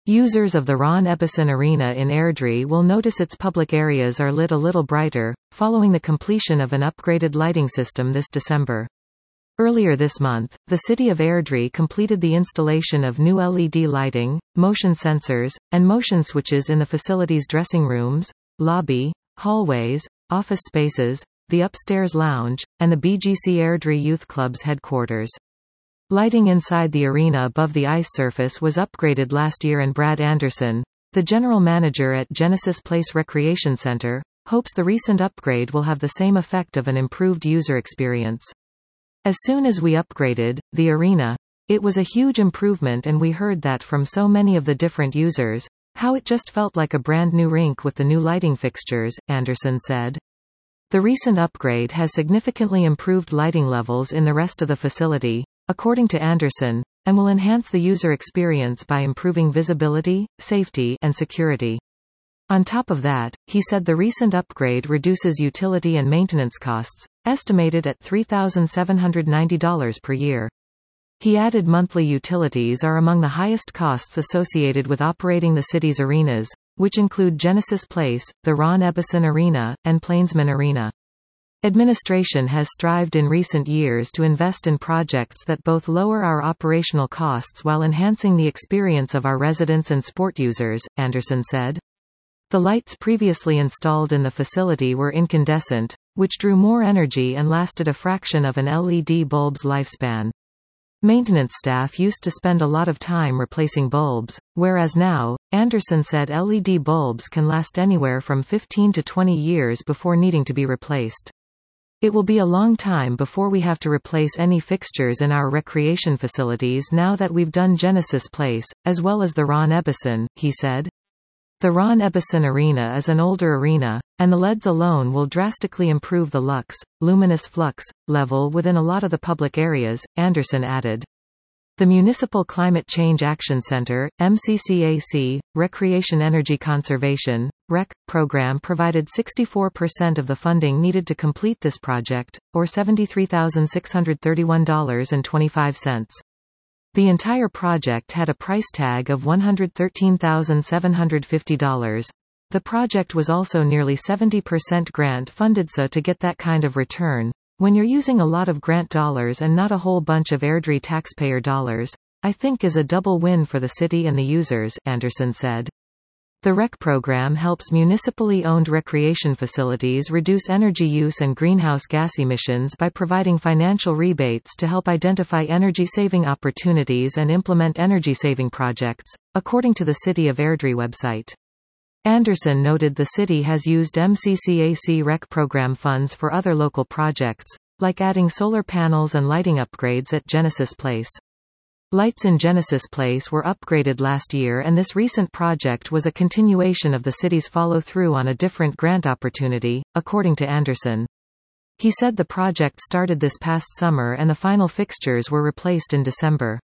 Users of the Ron Ebbison Arena in Airdrie will notice its public areas are lit a little brighter, following the completion of an upgraded lighting system this December. Earlier this month, the city of Airdrie completed the installation of new LED lighting, motion sensors, and motion switches in the facility's dressing rooms, lobby, hallways, office spaces, the upstairs lounge, and the BGC Airdrie Youth Club's headquarters. Lighting inside the arena above the ice surface was upgraded last year, and Brad Anderson, the general manager at Genesis Place Recreation Center, hopes the recent upgrade will have the same effect of an improved user experience. As soon as we upgraded the arena, it was a huge improvement, and we heard that from so many of the different users, how it just felt like a brand new rink with the new lighting fixtures, Anderson said. The recent upgrade has significantly improved lighting levels in the rest of the facility, according to Anderson, and will enhance the user experience by improving visibility, safety, and security. On top of that, he said the recent upgrade reduces utility and maintenance costs, estimated at $3,790 per year. He added monthly utilities are among the highest costs associated with operating the city's arenas, which include Genesis Place, the Ron Ebbison Arena, and Plainsman Arena. Administration has strived in recent years to invest in projects that both lower our operational costs while enhancing the experience of our residents and sport users, Anderson said. The lights previously installed in the facility were incandescent, which drew more energy and lasted a fraction of an LED bulb's lifespan. Maintenance staff used to spend a lot of time replacing bulbs, whereas now, Anderson said LED bulbs can last anywhere from 15 to 20 years before needing to be replaced. It will be a long time before we have to replace any fixtures in our recreation facilities now that we've done Genesis Place, as well as the Ron Ebbison, he said. The Ron Ebbison Arena is an older arena, and the LEDs alone will drastically improve the lux, luminous flux, level within a lot of the public areas, Anderson added. The Municipal Climate Change Action Center, MCCAC, Recreation Energy Conservation, REC, program provided 64% of the funding needed to complete this project, or $73,631.25. The entire project had a price tag of $113,750. The project was also nearly 70% grant funded, so to get that kind of return, when you're using a lot of grant dollars and not a whole bunch of Airdrie taxpayer dollars, I think is a double win for the city and the users, Anderson said. The REC program helps municipally owned recreation facilities reduce energy use and greenhouse gas emissions by providing financial rebates to help identify energy-saving opportunities and implement energy-saving projects, according to the City of Airdrie website. Anderson noted the city has used MCCAC REC program funds for other local projects, like adding solar panels and lighting upgrades at Genesis Place. Lights in Genesis Place were upgraded last year, and this recent project was a continuation of the city's follow-through on a different grant opportunity, according to Anderson. He said the project started this past summer and the final fixtures were replaced in December.